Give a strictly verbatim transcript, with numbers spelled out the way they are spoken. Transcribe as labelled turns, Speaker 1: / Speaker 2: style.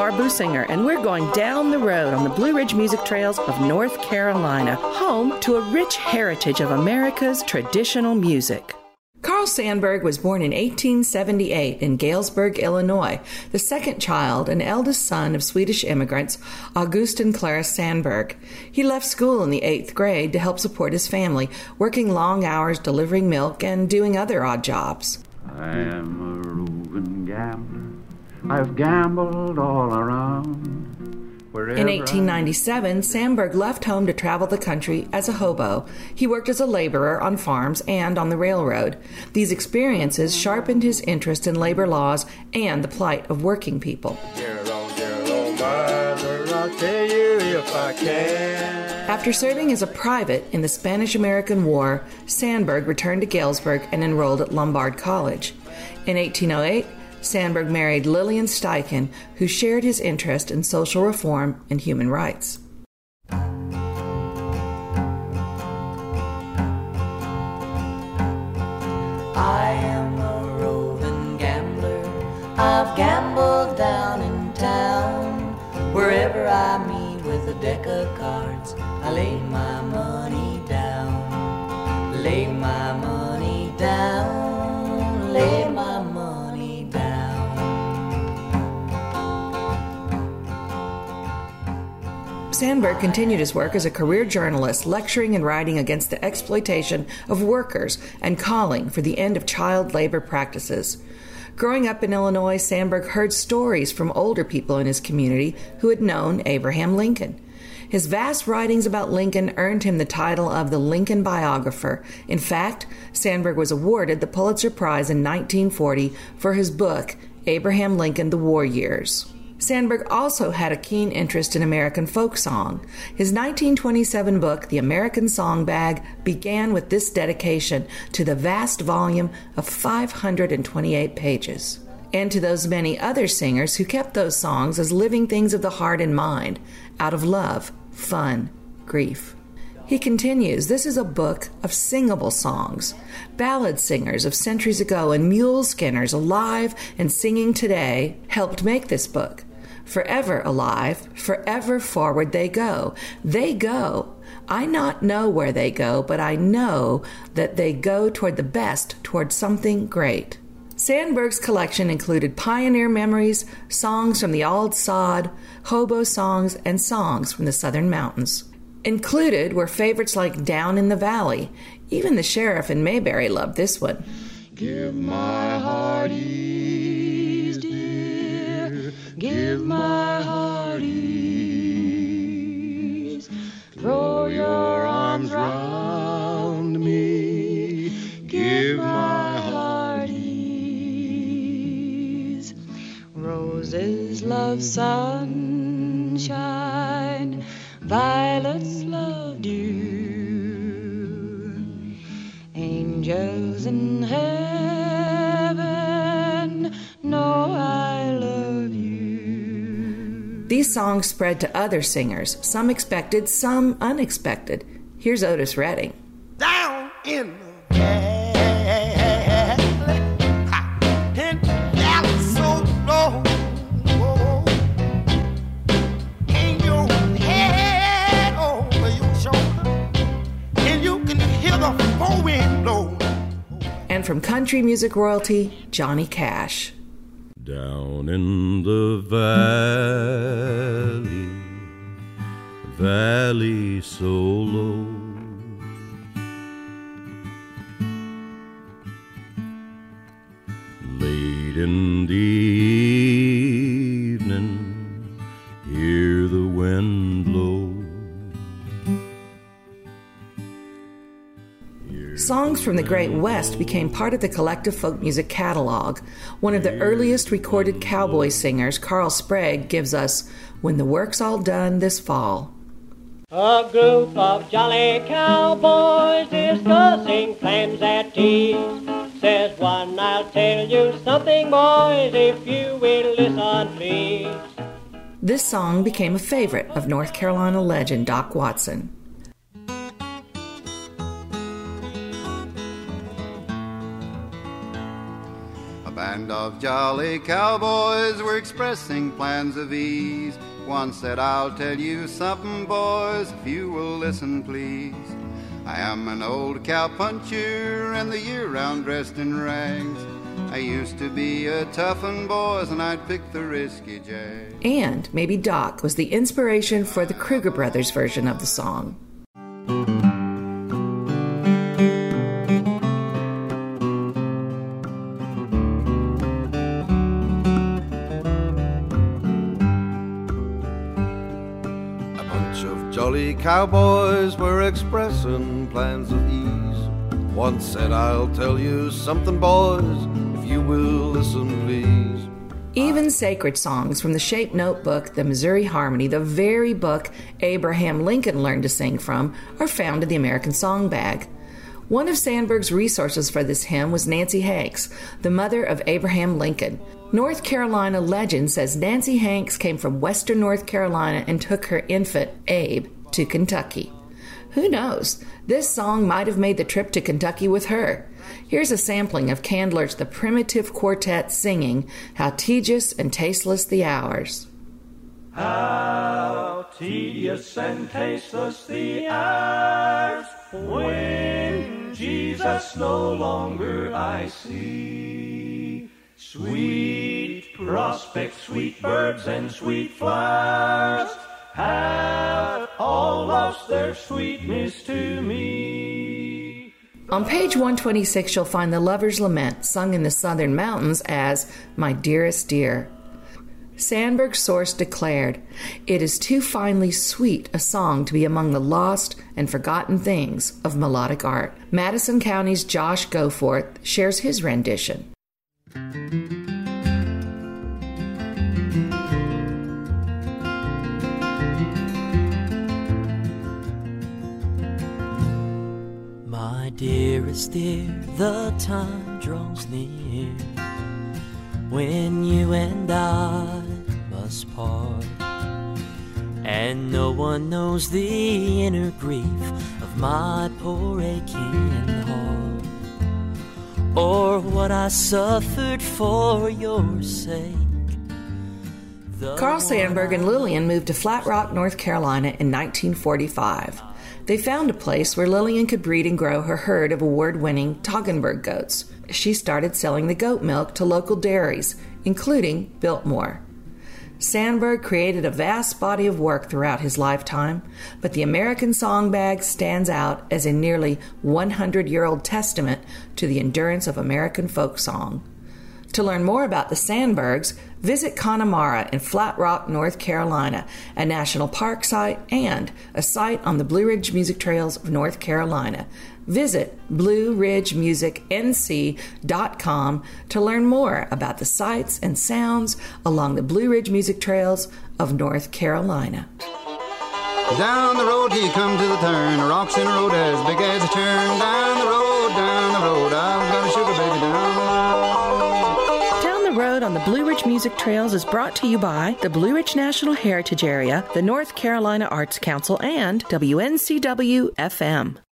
Speaker 1: Laura Businger, and we're going down the road on the Blue Ridge Music Trails of North Carolina, home to a rich heritage of America's traditional music. Carl Sandburg was born in eighteen seventy-eight in Galesburg, Illinois, the second child and eldest son of Swedish immigrants, August and Clara Sandburg. He left school in the eighth grade to help support his family, working long hours delivering milk and doing other odd jobs.
Speaker 2: I am a roving gambler. I've gambled all around.
Speaker 1: In eighteen ninety-seven, Sandburg left home to travel the country as a hobo. He worked as a laborer on farms and on the railroad. These experiences sharpened his interest in labor laws and the plight of working people. After serving as a private in the Spanish-American War, Sandburg returned to Galesburg and enrolled at Lombard College. In eighteen oh eight, Sandburg married Lillian Steichen, who shared his interest in social reform and human rights.
Speaker 3: I am a roving gambler. I've gambled down in town. Wherever I meet with a deck of cards, I lay my money down. Lay my money down. Lay my money down.
Speaker 1: Sandburg continued his work as a career journalist, lecturing and writing against the exploitation of workers and calling for the end of child labor practices. Growing up in Illinois, Sandburg heard stories from older people in his community who had known Abraham Lincoln. His vast writings about Lincoln earned him the title of the Lincoln biographer. In fact, Sandburg was awarded the Pulitzer Prize in nineteen forty for his book, Abraham Lincoln, The War Years. Sandburg also had a keen interest in American folk song. His nineteen twenty-seven book, The American Song Bag, began with this dedication to the vast volume of five hundred twenty-eight pages, and to those many other singers who kept those songs as living things of the heart and mind, out of love, fun, grief. He continues, this is a book of singable songs. Ballad singers of centuries ago and mule skinners alive and singing today helped make this book. Forever alive, forever forward they go. They go. I not know where they go, but I know that they go toward the best, toward something great. Sandburg's collection included pioneer memories, songs from the Auld Sod, hobo songs, and songs from the Southern Mountains. Included were favorites like Down in the Valley. Even the sheriff in Mayberry loved this one.
Speaker 4: Give my heart ease, dear, give my heart ease. Throw your arms round me, give my heart ease. Roses love sunshine, violets love dew, angels in heaven know I love you.
Speaker 1: These songs spread to other singers, some expected, some unexpected. Here's Otis Redding.
Speaker 5: Down in the valley, in the valley so low.
Speaker 1: And from country music royalty, Johnny Cash.
Speaker 6: Down in the valley, valley so low, late in the evening, hear the wind blow.
Speaker 1: Songs from the Great West became part of the collective folk music catalog. One of the earliest recorded cowboy singers, Carl Sprague, gives us When the Work's All Done This Fall.
Speaker 7: A group of jolly cowboys discussing plans at tea. Says one, I'll tell you something, boys, if you will listen, please.
Speaker 1: This song became a favorite of North Carolina legend Doc Watson.
Speaker 2: band of jolly cowboys were expressing plans of ease. One said, I'll tell you something, boys, if you will listen, please. I am an old cowpuncher and the year round dressed in rags. I used to be a tough-un, boys, and I'd pick the risky jag.
Speaker 1: And maybe Doc was the inspiration for the Kruger Brothers version of the song.
Speaker 8: A bunch of jolly cowboys were expressing plans of ease. One said, I'll tell you something, boys, if you will listen, please.
Speaker 1: Even sacred songs from the Shape Notebook, the Missouri Harmony, the very book Abraham Lincoln learned to sing from, are found in the American Song Bag. One of Sandberg's resources for this hymn was Nancy Hanks, the mother of Abraham Lincoln. North Carolina legend says Nancy Hanks came from western North Carolina and took her infant, Abe, to Kentucky. Who knows? This song might have made the trip to Kentucky with her. Here's a sampling of Candler's The Primitive Quartet singing How Tedious and Tasteless the Hours.
Speaker 9: How tedious and tasteless the hours when Jesus no longer I see. Sweet prospects, sweet birds, and sweet flowers have all lost their sweetness to me.
Speaker 1: On page one twenty-six, you'll find the Lover's Lament, sung in the Southern Mountains as My Dearest Dear. Sandberg's source declared, it is too finely sweet a song to be among the lost and forgotten things of melodic art. Madison County's Josh Goforth shares his rendition.
Speaker 3: My dearest dear, the time draws near when you and I must part, and no one knows the inner grief of my poor aching heart, or what I suffered for your sake. The
Speaker 1: Carl Sandburg and Lillian moved to Flat Rock, North Carolina in nineteen forty-five. They found a place where Lillian could breed and grow her herd of award-winning Toggenburg goats. She started selling the goat milk to local dairies, including Biltmore. Sandberg created a vast body of work throughout his lifetime, but the American Song Bag stands out as a nearly hundred-year-old testament to the endurance of American folk song. To learn more about the Sandbergs, visit Connemara in Flat Rock, North Carolina, a national park site and a site on the Blue Ridge Music Trails of North Carolina. Visit blue ridge music n c dot com to learn more about the sights and sounds along the Blue Ridge Music Trails of North Carolina.
Speaker 2: Down the road he come to the turn, rocks in a road as big as a churn. Down the road, down the road, I've got a sugar baby down the road.
Speaker 1: Down the Road on the Blue Ridge Music Trails is brought to you by the Blue Ridge National Heritage Area, the North Carolina Arts Council, and W N C W F M.